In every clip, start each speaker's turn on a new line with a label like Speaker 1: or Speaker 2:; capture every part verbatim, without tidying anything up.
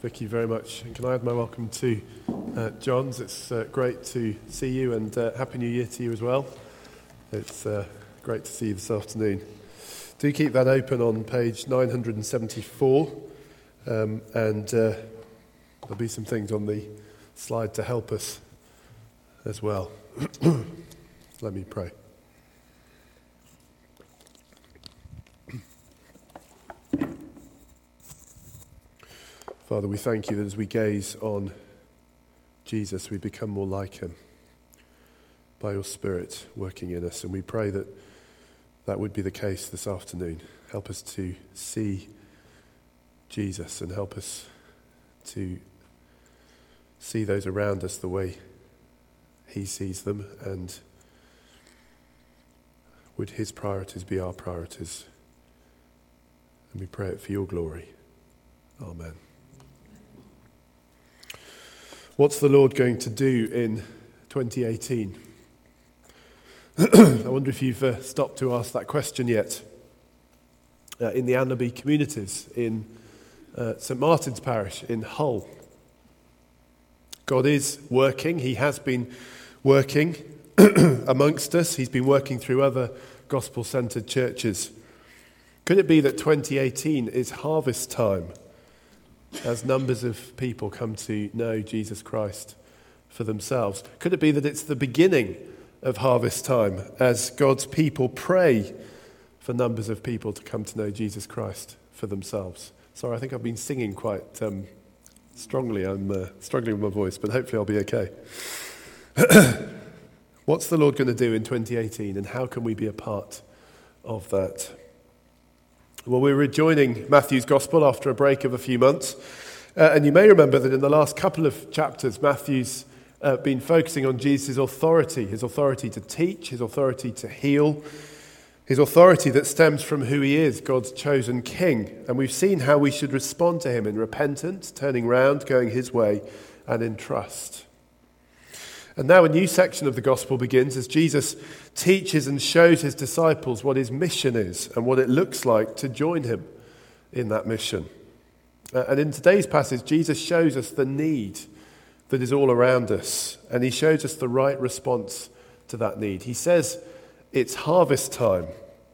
Speaker 1: Vicky, very much. And can I add my welcome to uh, John's? It's uh, great to see you, and uh, Happy New Year to you as well. It's uh, great to see you this afternoon. Do keep that open on page nine seventy-four, um, and uh, there'll be some things on the slide to help us as well. Let me pray. Father, we thank you that as we gaze on Jesus, we become more like him by your Spirit working in us. And we pray that that would be the case this afternoon. Help us to see Jesus and help us to see those around us the way he sees them. And would his priorities be our priorities? And we pray it for your glory. Amen. What's the Lord going to do in twenty eighteen? I wonder if you've uh, stopped to ask that question yet. Uh, in the Anlaby communities in uh, St Martin's Parish in Hull. God is working. He has been working amongst us. He's been working through other gospel-centred churches. Could it be that twenty eighteen is harvest time, as numbers of people come to know Jesus Christ for themselves? Could it be that it's the beginning of harvest time as God's people pray for numbers of people to come to know Jesus Christ for themselves? Sorry, I think I've been singing quite um, strongly. I'm uh, struggling with my voice, but hopefully I'll be okay. What's the Lord going to do in twenty eighteen, and how can we be a part of that? Well, we're rejoining Matthew's Gospel after a break of a few months. Uh, and you may remember that in the last couple of chapters, Matthew's uh, been focusing on Jesus' authority, his authority to teach, his authority to heal, his authority that stems from who he is, God's chosen king. And we've seen how we should respond to him in repentance, turning round, going his way, and in trust. And now a new section of the gospel begins as Jesus teaches and shows his disciples what his mission is and what it looks like to join him in that mission. Uh, and in today's passage, Jesus shows us the need that is all around us, and he shows us the right response to that need. He says it's harvest time.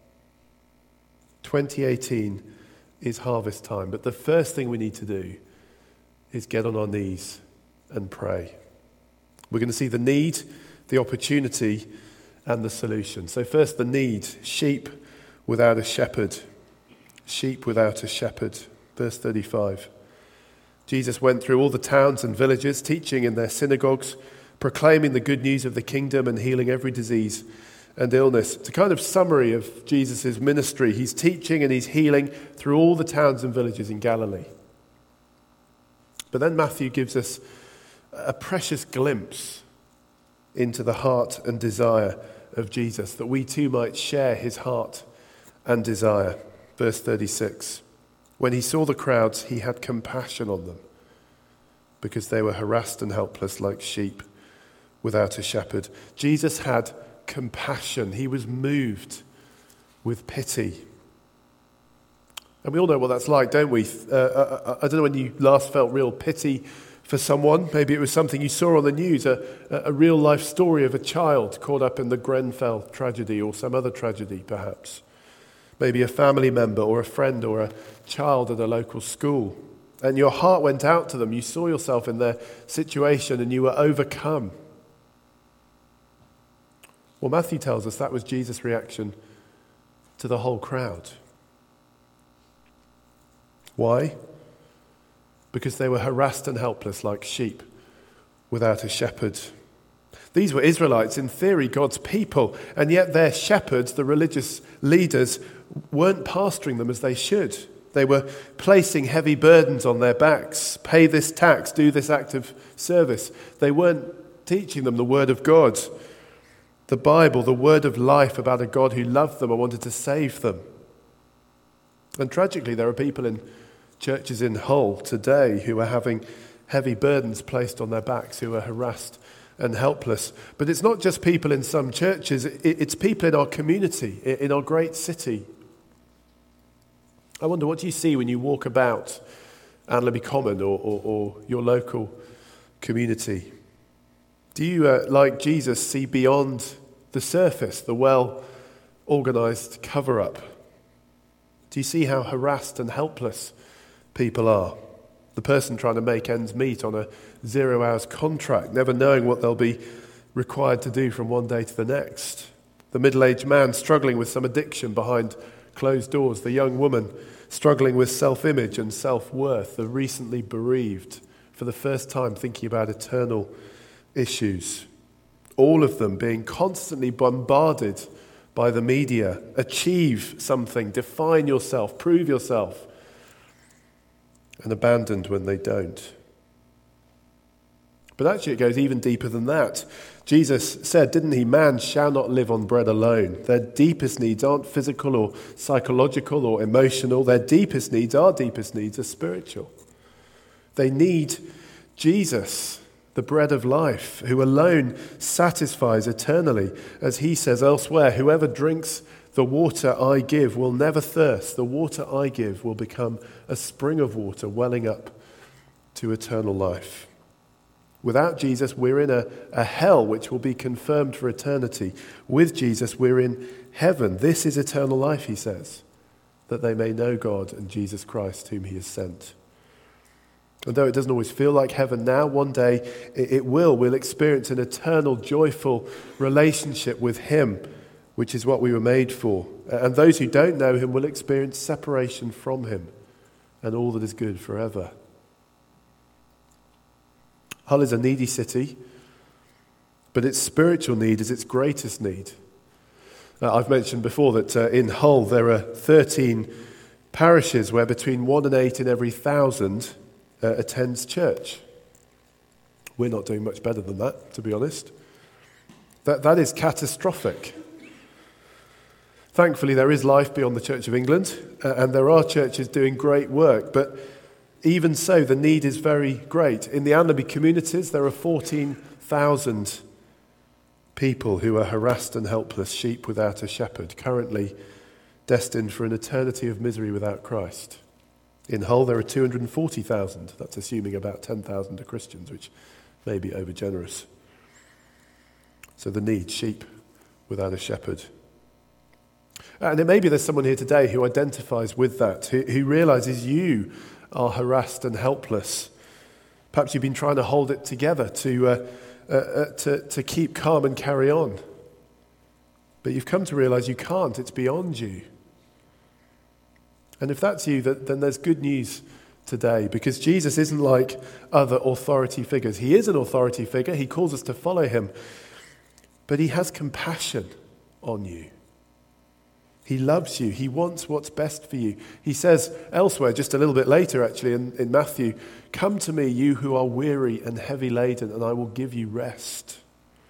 Speaker 1: twenty eighteen is harvest time, but the first thing we need to do is get on our knees and pray. We're going to see the need, the opportunity, and the solution. So first, the need. Sheep without a shepherd. Sheep without a shepherd. Verse thirty-five. Jesus went through all the towns and villages, teaching in their synagogues, proclaiming the good news of the kingdom and healing every disease and illness. It's a kind of summary of Jesus' ministry. He's teaching and he's healing through all the towns and villages in Galilee. But then Matthew gives us a precious glimpse into the heart and desire of Jesus, that we too might share his heart and desire. Verse thirty-six. When he saw the crowds, he had compassion on them, because they were harassed and helpless like sheep without a shepherd. Jesus had compassion. He was moved with pity. And we all know what that's like, don't we? Uh, I, I don't know when you last felt real pity for someone. Maybe it was something you saw on the news, a, a real life story of a child caught up in the Grenfell tragedy or some other tragedy perhaps. Maybe a family member or a friend or a child at a local school. And your heart went out to them. You saw yourself in their situation and you were overcome. Well, Matthew tells us that was Jesus' reaction to the whole crowd. Why? Because they were harassed and helpless like sheep without a shepherd. These were Israelites, in theory, God's people, and yet their shepherds, the religious leaders, weren't pastoring them as they should. They were placing heavy burdens on their backs. Pay this tax, do this act of service. They weren't teaching them the word of God, the Bible, the word of life about a God who loved them and wanted to save them. And tragically, there are people in churches in Hull today who are having heavy burdens placed on their backs, who are harassed and helpless. But it's not just people in some churches, it's people in our community, in our great city. I wonder, what do you see when you walk about Anlaby Common or, or, or your local community? Do you, uh, like Jesus, see beyond the surface, the well-organised cover-up? Do you see how harassed and helpless people are? The person trying to make ends meet on a zero-hours contract, never knowing what they'll be required to do from one day to the next. The middle-aged man struggling with some addiction behind closed doors. The young woman struggling with self-image and self-worth. The recently bereaved, for the first time thinking about eternal issues. All of them being constantly bombarded by the media. Achieve something, define yourself, prove yourself, and abandoned when they don't. But actually it goes even deeper than that. Jesus said, didn't he, man shall not live on bread alone. Their deepest needs aren't physical or psychological or emotional. Their deepest needs, our deepest needs, are spiritual. They need Jesus, the bread of life, who alone satisfies eternally. As he says elsewhere, whoever drinks the water I give will never thirst. The water I give will become a spring of water welling up to eternal life. Without Jesus, we're in a, a hell which will be confirmed for eternity. With Jesus, we're in heaven. This is eternal life, he says, that they may know God and Jesus Christ, whom he has sent. And though it doesn't always feel like heaven now, one day it, it will. We'll experience an eternal, joyful relationship with him, which is what we were made for. And those who don't know him will experience separation from him and all that is good forever. Hull is a needy city, but its spiritual need is its greatest need. Uh, I've mentioned before that uh, in Hull there are thirteen parishes where between one and eight in every thousand uh, attends church. We're not doing much better than that, to be honest. That, that is catastrophic. Thankfully, there is life beyond the Church of England, uh, and there are churches doing great work, but even so, the need is very great. In the Anlaby communities, there are fourteen thousand people who are harassed and helpless, sheep without a shepherd, currently destined for an eternity of misery without Christ. In Hull, there are two hundred forty thousand. That's assuming about ten thousand are Christians, which may be overgenerous. So the need, sheep without a shepherd. And it may be there's someone here today who identifies with that, who, who realizes you are harassed and helpless. Perhaps you've been trying to hold it together to, uh, uh, uh, to, to keep calm and carry on. But you've come to realize you can't. It's beyond you. And if that's you, then there's good news today, because Jesus isn't like other authority figures. He is an authority figure. He calls us to follow him. But he has compassion on you. He loves you. He wants what's best for you. He says elsewhere, just a little bit later actually in, in Matthew, come to me, you who are weary and heavy laden, and I will give you rest.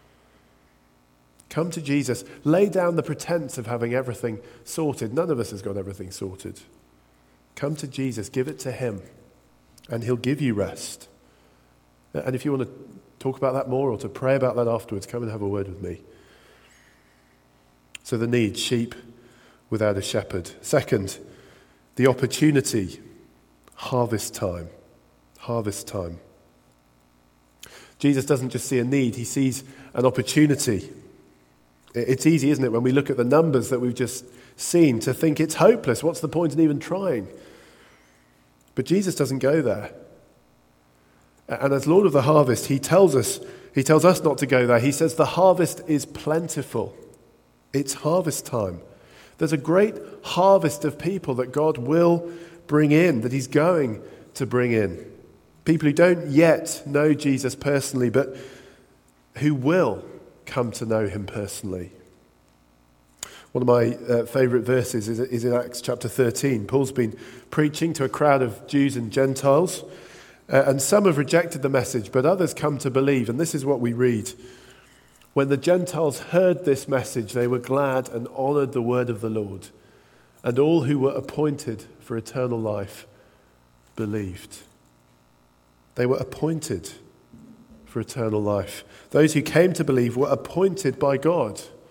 Speaker 1: Come to Jesus. Lay down the pretense of having everything sorted. None of us has got everything sorted. Come to Jesus. Give it to him, and he'll give you rest. And if you want to talk about that more or to pray about that afterwards, come and have a word with me. So the need, sheep without a shepherd. Second, the opportunity, harvest time. Harvest time. Jesus doesn't just see a need, he sees an opportunity. It's easy, isn't it, when we look at the numbers that we've just seen, to think it's hopeless. What's the point in even trying? But Jesus doesn't go there. And as Lord of the harvest, he tells us, he tells us not to go there. He says the harvest is plentiful. It's harvest time. There's a great harvest of people that God will bring in, that he's going to bring in. People who don't yet know Jesus personally, but who will come to know him personally. One of my uh, favourite verses is, is in Acts chapter thirteen. Paul's been preaching to a crowd of Jews and Gentiles, uh, and some have rejected the message, but others come to believe. And this is what we read. When the Gentiles heard this message, they were glad and honoured the word of the Lord. And all who were appointed for eternal life believed. They were appointed for eternal life. Those who came to believe were appointed by God.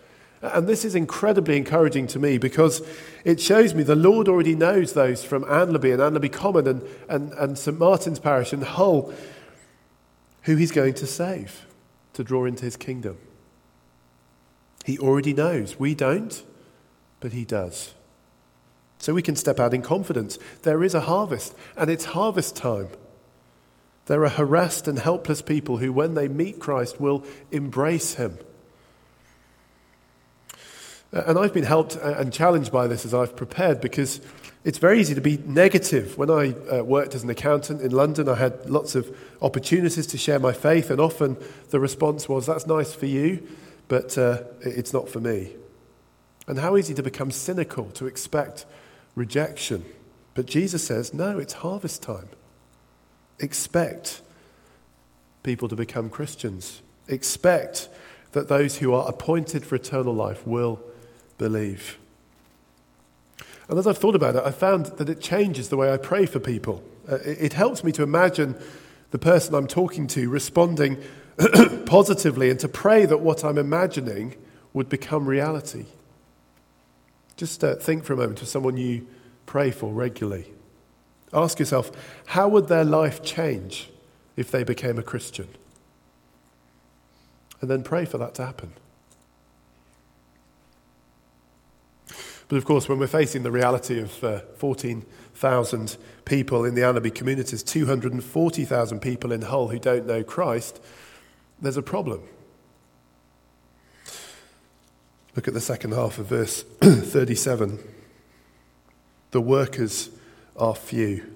Speaker 1: And this is incredibly encouraging to me because it shows me the Lord already knows those from Anlaby and Anlaby Common and, and, and St Martin's Parish and Hull who he's going to save to draw into his kingdom. He already knows. We don't, but he does. So we can step out in confidence. There is a harvest, and it's harvest time. There are harassed and helpless people who, when they meet Christ, will embrace him. And I've been helped and challenged by this as I've prepared, because it's very easy to be negative. When I uh, worked as an accountant in London, I had lots of opportunities to share my faith, and often the response was, that's nice for you, but uh, it's not for me. And how easy to become cynical, to expect rejection. But Jesus says, no, it's harvest time. Expect people to become Christians. Expect that those who are appointed for eternal life will believe. And as I've thought about it, I found that it changes the way I pray for people. Uh, it, it helps me to imagine the person I'm talking to responding positively, and to pray that what I'm imagining would become reality. Just uh, think for a moment of someone you pray for regularly. Ask yourself, how would their life change if they became a Christian? And then pray for that to happen. But of course, when we're facing the reality of uh, fourteen thousand people in the Anlaby communities, two hundred forty thousand people in Hull who don't know Christ, there's a problem. Look at the second half of verse thirty-seven. The workers are few.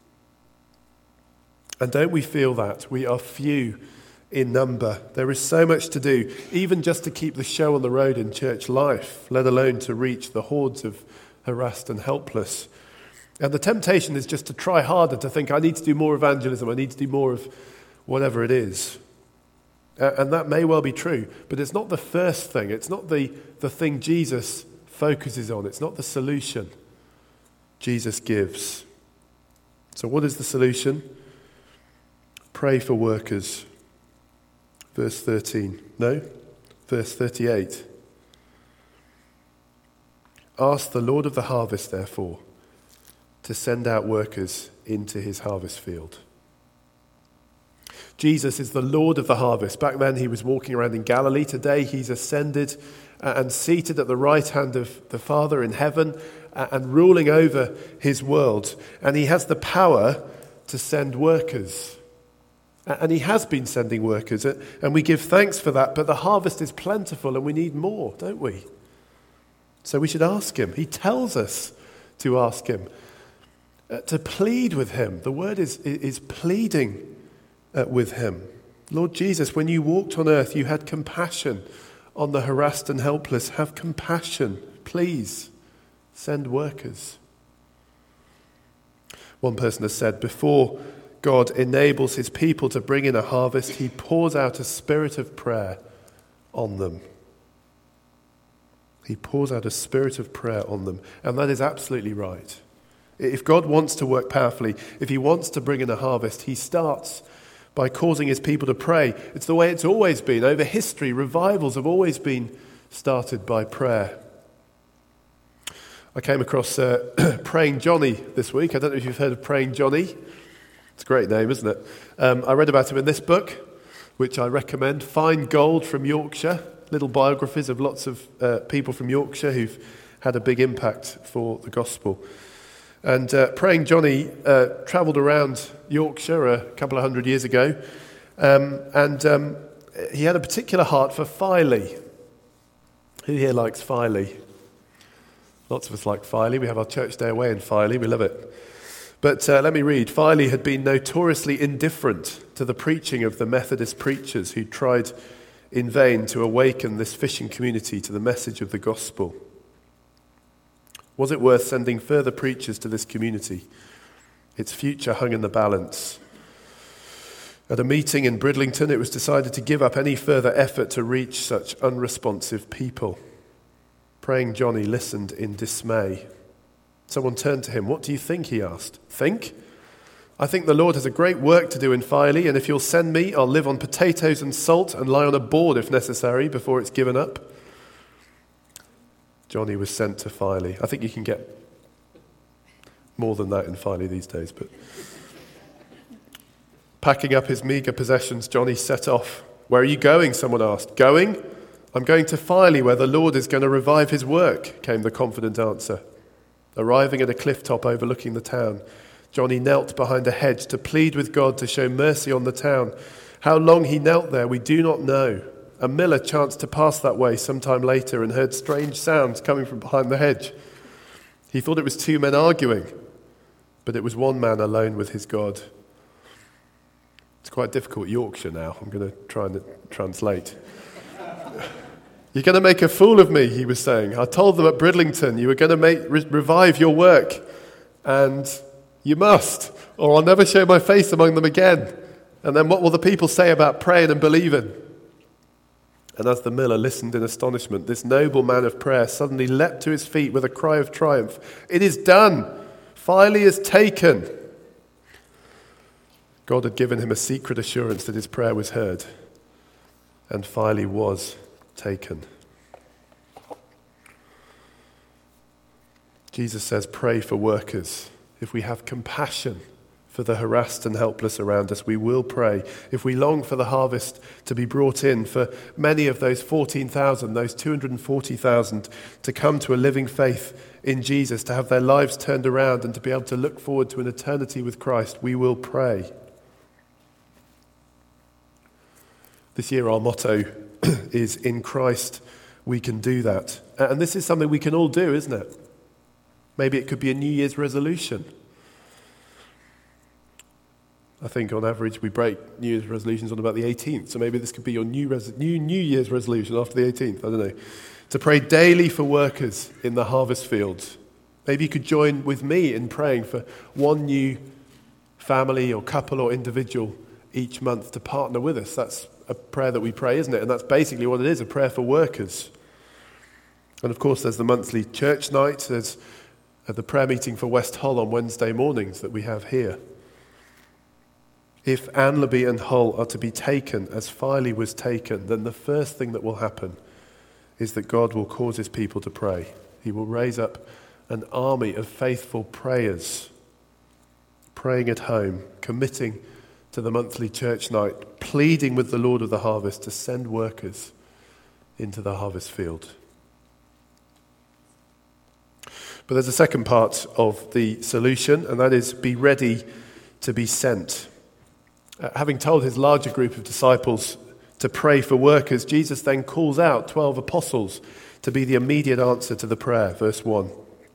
Speaker 1: And don't we feel that? We are few in number. There is so much to do, even just to keep the show on the road in church life, let alone to reach the hordes of harassed and helpless. And the temptation is just to try harder, to think, I need to do more evangelism, I need to do more of whatever it is. And that may well be true, but it's not the first thing. It's not the, the thing Jesus focuses on. It's not the solution Jesus gives. So what is the solution? Pray for workers. Verse thirteen. No? Verse thirty-eight. Ask the Lord of the harvest, therefore, to send out workers into his harvest field. Jesus is the Lord of the harvest. Back then he was walking around in Galilee. Today he's ascended and seated at the right hand of the Father in heaven and ruling over his world. And he has the power to send workers. And he has been sending workers, and we give thanks for that. But the harvest is plentiful and we need more, don't we? So we should ask him. He tells us to ask him, uh, to plead with him. The word is, is pleading uh, with him. Lord Jesus, when you walked on earth, you had compassion on the harassed and helpless. Have compassion, please. Send workers. One person has said, before God enables his people to bring in a harvest, he pours out a spirit of prayer on them. He pours out a spirit of prayer on them. And that is absolutely right. If God wants to work powerfully, if he wants to bring in a harvest, he starts by causing his people to pray. It's the way it's always been. Over history, revivals have always been started by prayer. I came across uh, Praying Johnny this week. I don't know if you've heard of Praying Johnny. It's a great name, isn't it? Um, I read about him in this book, which I recommend, Find Gold from Yorkshire, little biographies of lots of uh, people from Yorkshire who've had a big impact for the gospel. And uh, Praying Johnny uh, travelled around Yorkshire a couple of hundred years ago, um, and um, he had a particular heart for Filey. Who here likes Filey? Lots of us like Filey. We have our church day away in Filey. We love it. But uh, let me read. Filey had been notoriously indifferent to the preaching of the Methodist preachers who tried in vain to awaken this fishing community to the message of the gospel. Was it worth sending further preachers to this community? Its future hung in the balance. At a meeting in Bridlington, it was decided to give up any further effort to reach such unresponsive people. Praying Johnny listened in dismay. Someone turned to him. What do you think? He asked. Think? I think the Lord has a great work to do in Filey, and if you'll send me, I'll live on potatoes and salt and lie on a board if necessary before it's given up. Johnny was sent to Filey. I think you can get more than that in Filey these days, but packing up his meagre possessions, Johnny set off. "Where are you going?" someone asked. "Going? I'm going to Filey, where the Lord is going to revive his work," came the confident answer. Arriving at a cliff top overlooking the town, Johnny knelt behind a hedge to plead with God to show mercy on the town. How long he knelt there, we do not know. A miller chanced to pass that way some time later and heard strange sounds coming from behind the hedge. He thought it was two men arguing, but it was one man alone with his God. It's quite difficult Yorkshire now. I'm going to try and translate. "You're going to make a fool of me," he was saying. "I told them at Bridlington you were going to make re- revive your work, and you must, or I'll never show my face among them again. And then what will the people say about praying and believing?" And as the miller listened in astonishment, this noble man of prayer suddenly leapt to his feet with a cry of triumph. "It is done! Filey is taken!" God had given him a secret assurance that his prayer was heard, and Filey was taken. Jesus says, pray for workers. If we have compassion for the harassed and helpless around us, we will pray. If we long for the harvest to be brought in, for many of those fourteen thousand, those two hundred forty thousand to come to a living faith in Jesus, to have their lives turned around and to be able to look forward to an eternity with Christ, we will pray. This year our motto is, in Christ we can do that. And this is something we can all do, isn't it? Maybe it could be a New Year's resolution. I think on average we break New Year's resolutions on about the eighteenth, so maybe this could be your new, res- new New Year's resolution after the eighteenth, I don't know. To pray daily for workers in the harvest fields. Maybe you could join with me in praying for one new family or couple or individual each month to partner with us. That's a prayer that we pray, isn't it? And that's basically what it is, a prayer for workers. And of course there's the monthly church night, there's the prayer meeting for West Hull on Wednesday mornings that we have here. If Anlaby and Hull are to be taken as Filey was taken, then the first thing that will happen is that God will cause his people to pray. He will raise up an army of faithful prayers, praying at home, committing to the monthly church night, pleading with the Lord of the harvest to send workers into the harvest field. But there's a second part of the solution, and that is be ready to be sent. Uh, having told his larger group of disciples to pray for workers, Jesus then calls out twelve apostles to be the immediate answer to the prayer. Verse one.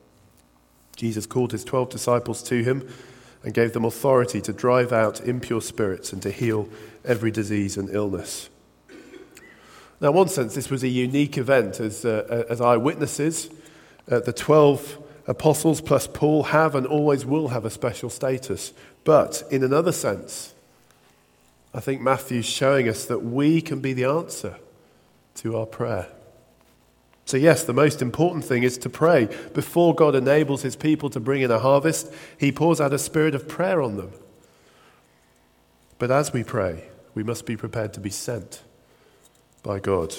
Speaker 1: Jesus called his twelve disciples to him and gave them authority to drive out impure spirits and to heal every disease and illness. Now, in one sense, this was a unique event. As, uh, as eyewitnesses, uh, the twelve apostles plus Paul have and always will have a special status. But in another sense, I think Matthew's showing us that we can be the answer to our prayer. So yes, the most important thing is to pray. Before God enables his people to bring in a harvest, he pours out a spirit of prayer on them. But as we pray, we must be prepared to be sent by God.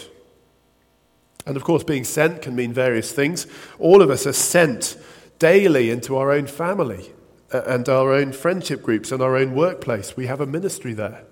Speaker 1: And of course, being sent can mean various things. All of us are sent daily into our own family and our own friendship groups and our own workplace. We have a ministry there.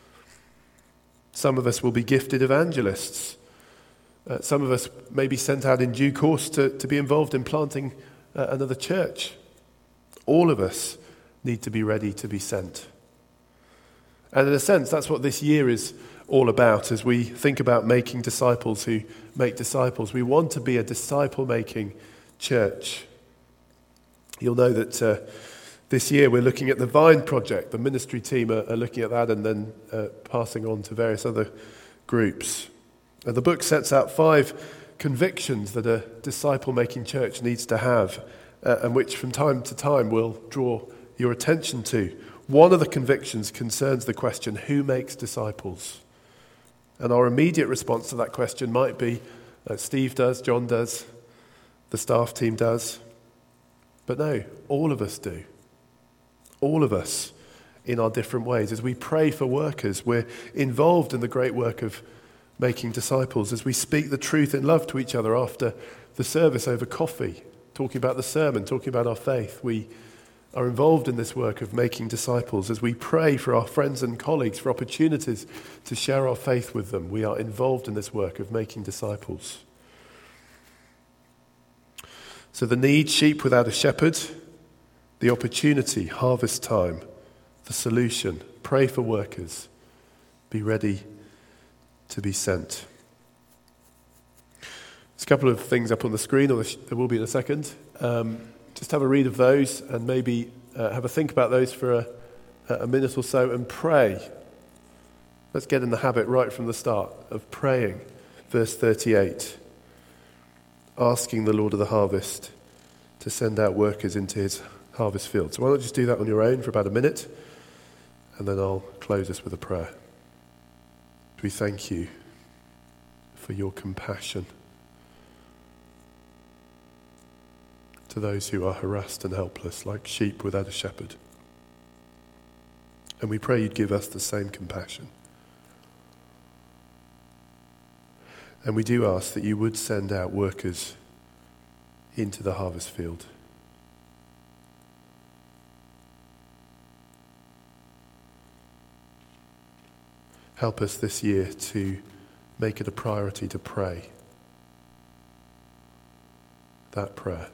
Speaker 1: Some of us will be gifted evangelists. Uh, some of us may be sent out in due course to, to be involved in planting uh, another church. All of us need to be ready to be sent. And in a sense, that's what this year is all about as we think about making disciples who make disciples. We want to be a disciple-making church. You'll know that uh, this year we're looking at the Vine Project. The ministry team are, are looking at that and then uh, passing on to various other groups. And the book sets out five convictions that a disciple-making church needs to have uh, and which from time to time will draw your attention to. One of the convictions concerns the question, who makes disciples? And our immediate response to that question might be, uh, Steve does, John does, the staff team does. But no, all of us do. All of us in our different ways. As we pray for workers, we're involved in the great work of making disciples. As we speak the truth in love to each other after the service over coffee, talking about the sermon, talking about our faith. We are involved in this work of making disciples. As we pray for our friends and colleagues for opportunities to share our faith with them, we are involved in this work of making disciples. So the need, sheep without a shepherd; the opportunity, harvest time; the solution, pray for workers; be ready to be sent. There's a couple of things up on the screen, or there will be in a second. Um, just have a read of those and maybe uh, have a think about those for a, a minute or so and pray. Let's get in the habit right from the start of praying. Verse thirty-eight, asking the Lord of the harvest to send out workers into his harvest field. So why not just do that on your own for about a minute, and then I'll close us with a prayer. We thank you for your compassion to those who are harassed and helpless, like sheep without a shepherd. And we pray you'd give us the same compassion. And we do ask that you would send out workers into the harvest field. Help us this year to make it a priority to pray that prayer.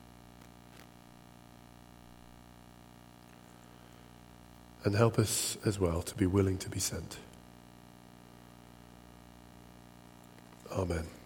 Speaker 1: And help us as well to be willing to be sent. Amen.